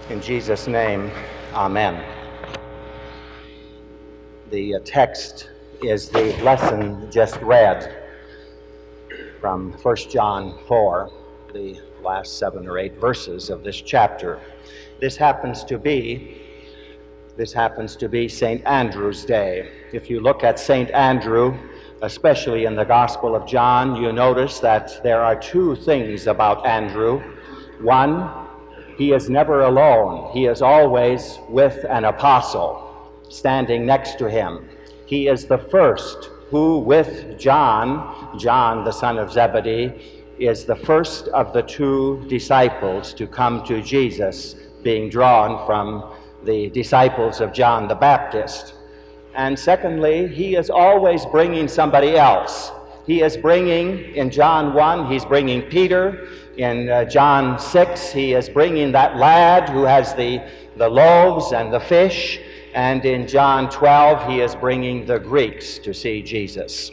In Jesus' name, amen. The text is the lesson just read from 1 John 4, the last 7 or 8 verses of this chapter. This happens to be St. Andrew's Day. If you look at St. Andrew, especially in the Gospel of John, you notice that there are two things about Andrew. One, he is never alone. He is always with an apostle standing next to him. He is the first who, with John, the son of Zebedee, is the first of the two disciples to come to Jesus, being drawn from the disciples of John the Baptist. And secondly, he is always bringing somebody else. He is bringing, in John 1, he's bringing Peter. In John 6, he is bringing that lad who has the loaves and the fish. And in John 12, he is bringing the Greeks to see Jesus.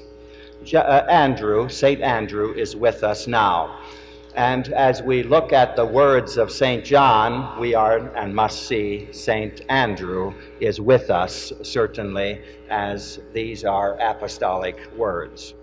St. Andrew is with us now. And as we look at the words of St. John, we are and must see St. Andrew is with us, certainly, as these are apostolic words.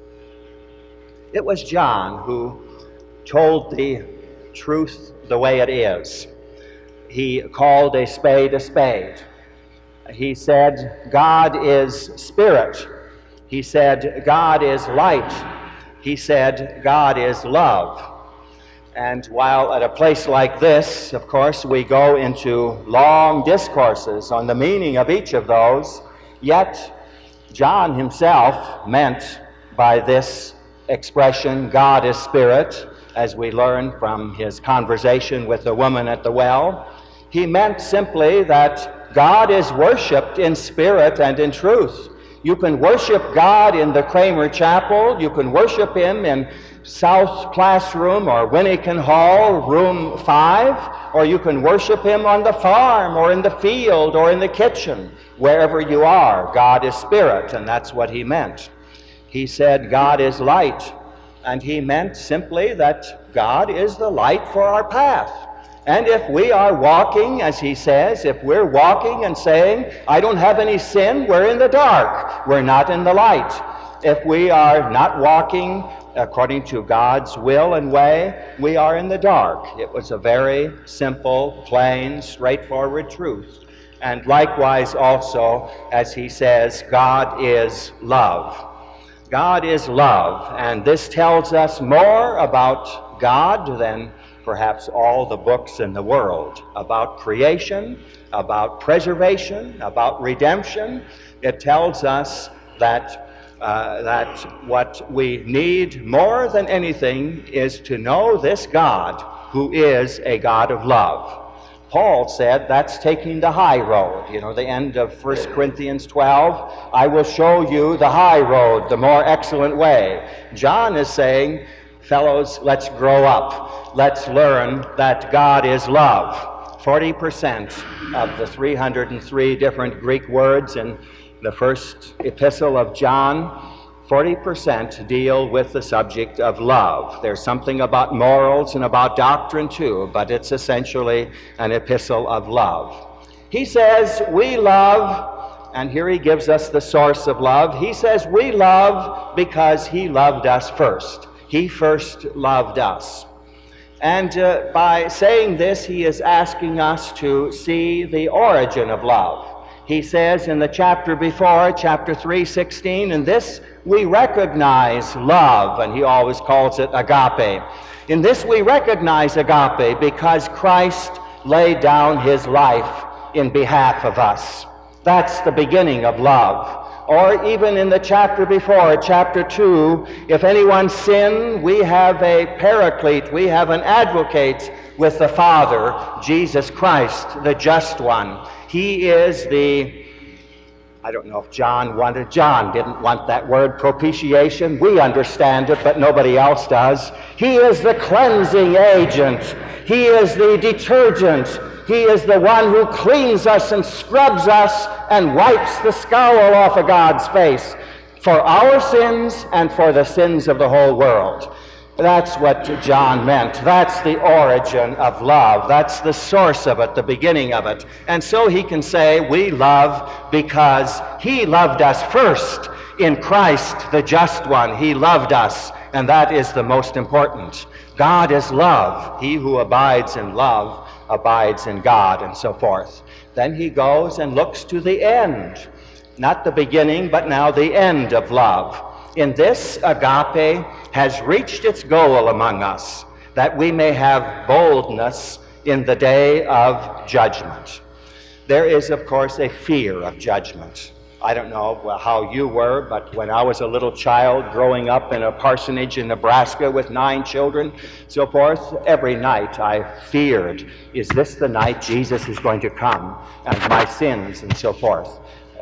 It was John who told the truth the way it is. He called a spade a spade. He said, God is spirit. He said, God is light. He said, God is love. And while at a place like this, of course, we go into long discourses on the meaning of each of those, yet John himself meant by this expression, God is spirit, as we learn from his conversation with the woman at the well, he meant simply that God is worshipped in spirit and in truth. You can worship God in the Kramer Chapel, you can worship him in South Classroom or Winnican Hall, room 5, or you can worship him on the farm or in the field or in the kitchen. Wherever you are, God is spirit, and that's what he meant. He said God is light, and he meant simply that God is the light for our path. And if we are walking, as he says, if we're walking and saying, I don't have any sin, we're in the dark. We're not in the light. If we are not walking according to God's will and way, we are in the dark. It was a very simple, plain, straightforward truth. And likewise also, as he says, God is love. God is love, and this tells us more about God than perhaps all the books in the world, about creation, about preservation, about redemption. It tells us that what we need more than anything is to know this God who is a God of love. Paul said that's taking the high road. You know, the end of 1 Corinthians 12, I will show you the high road, the more excellent way. John is saying, fellows, let's grow up. Let's learn that God is love. 40% of the 303 different Greek words in the first epistle of John, 40% deal with the subject of love. There's something about morals and about doctrine too, but it's essentially an epistle of love. He says we love, and here he gives us the source of love. He says we love because he loved us first. He first loved us. And by saying this, he is asking us to see the origin of love. He says in the chapter before, chapter 3:16, in this we recognize love, and he always calls it agape. In this we recognize agape because Christ laid down his life in behalf of us. That's the beginning of love. Or even in the chapter before, chapter 2, if anyone sin, we have a paraclete, we have an advocate with the Father, Jesus Christ, the just one. He is the, I don't know if John didn't want that word propitiation. We understand it, but nobody else does. He is the cleansing agent. He is the detergent. He is the one who cleans us and scrubs us and wipes the scowl off of God's face for our sins and for the sins of the whole world. That's what John meant. That's the origin of love. That's the source of it, the beginning of it. And so he can say we love because he loved us first. In Christ, the just one, he loved us, and that is the most important. God is love. He who abides in love abides in God, and so forth. Then he goes and looks to the end. Not the beginning, but now the end of love. In this, agape has reached its goal among us, that we may have boldness in the day of judgment. There is, of course, a fear of judgment. I don't know how you were, but when I was a little child growing up in a parsonage in Nebraska with 9 children, so forth, every night I feared, is this the night Jesus is going to come and my sins and so forth.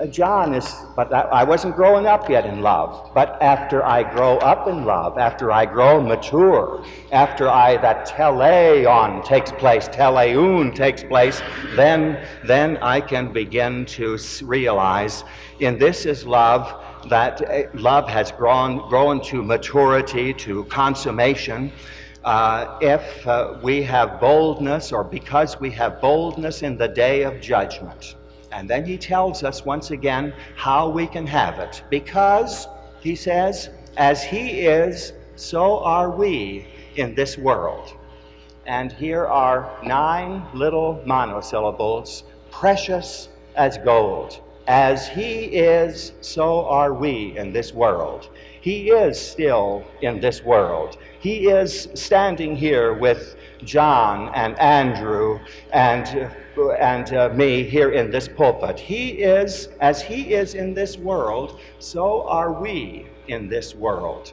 But I wasn't growing up yet in love. But after I grow up in love, after I grow mature, after that teleon takes place, teleun takes place, then I can begin to realize in this is love, that love has grown to maturity, to consummation. If we have boldness, or because we have boldness in the day of judgment. And then he tells us once again how we can have it. Because, he says, as he is, so are we in this world. And here are 9 little monosyllables, precious as gold. As he is, so are we in this world. He is still in this world. He is standing here with John and Andrew and me here in this pulpit. He is, as he is in this world, so are we in this world.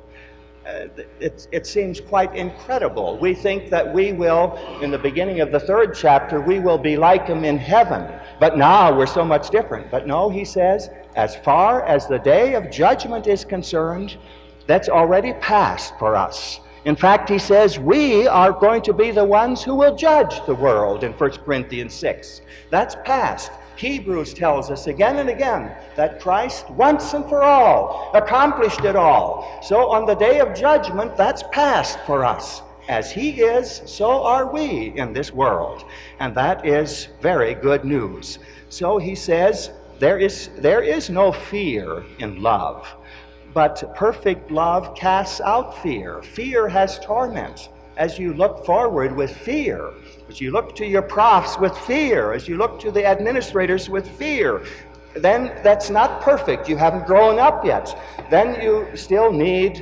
It seems quite incredible. We think that we will, in the beginning of the 3rd chapter, we will be like him in heaven. But now we're so much different. But no, he says, as far as the day of judgment is concerned, that's already past for us. In fact, he says, we are going to be the ones who will judge the world in 1 Corinthians 6. That's past. Hebrews tells us again and again that Christ once and for all accomplished it all. So on the day of judgment, that's past for us. As he is, so are we in this world. And that is very good news. So he says, there is no fear in love. But perfect love casts out fear. Fear has torment. As you look forward with fear, as you look to your profs with fear, as you look to the administrators with fear, then that's not perfect. You haven't grown up yet. Then you still need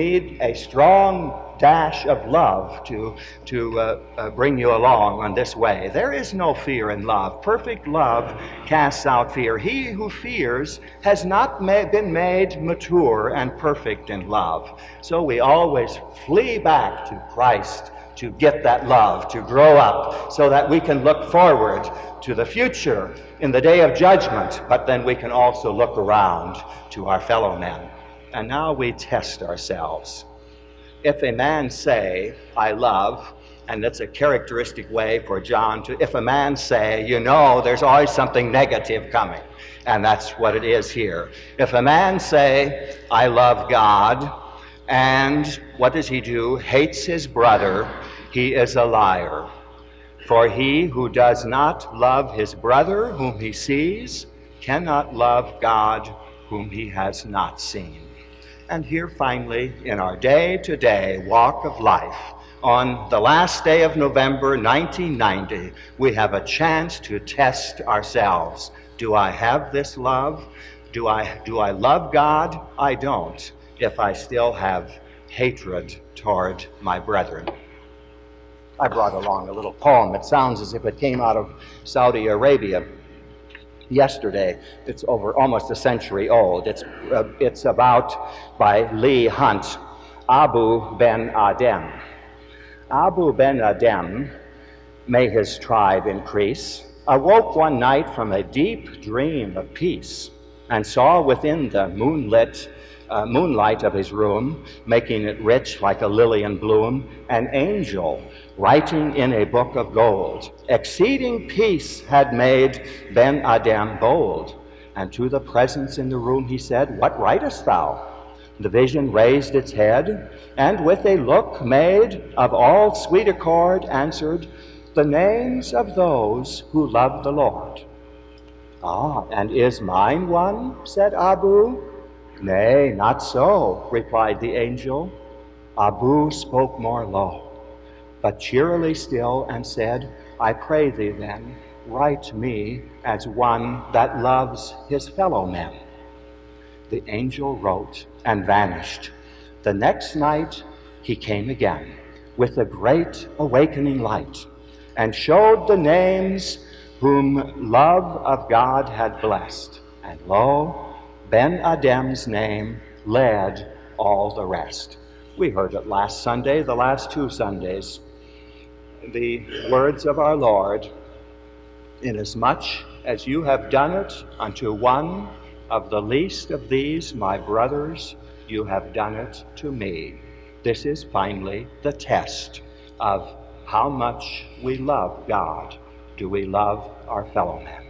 a strong dash of love to bring you along on this way. There is no fear in love. Perfect love casts out fear. He who fears has not been made mature and perfect in love. So we always flee back to Christ to get that love, to grow up, so that we can look forward to the future in the day of judgment, but then we can also look around to our fellow men. And now we test ourselves. If a man say, I love, and that's a characteristic way for John to, if a man say, you know, there's always something negative coming, and that's what it is here. If a man say, I love God, and what does he do? Hates his brother, he is a liar. For he who does not love his brother whom he sees cannot love God whom he has not seen. And here finally, in our day-to-day walk of life, on the last day of November 1990, we have a chance to test ourselves. Do I have this love? Do I love God? I don't, if I still have hatred toward my brethren. I brought along a little poem. It sounds as if it came out of Saudi Arabia yesterday. It's over almost a century old. It's about, by Leigh Hunt, Abu Ben Adem. Abu Ben Adem, may his tribe increase, awoke one night from a deep dream of peace and saw within the moonlight of his room, making it rich like a lily in bloom, an angel writing in a book of gold. Exceeding peace had made Ben Adem bold, and to the presence in the room he said, What writest thou? The vision raised its head, and with a look made of all sweet accord answered, "The names of those who love the Lord." "Ah, and is mine one?" said Abu. "Nay, not so," replied the angel. Abu spoke more low, but cheerily still, and said, "I pray thee then, write me as one that loves his fellow men." The angel wrote and vanished. The next night he came again with a great awakening light, and showed the names whom love of God had blessed. And lo, Ben Adem's name led all the rest. We heard it last Sunday, the last 2 Sundays. The words of our Lord, "Inasmuch as you have done it unto one of the least of these, my brothers, you have done it to me." This is finally the test of how much we love God. Do we love our fellow men?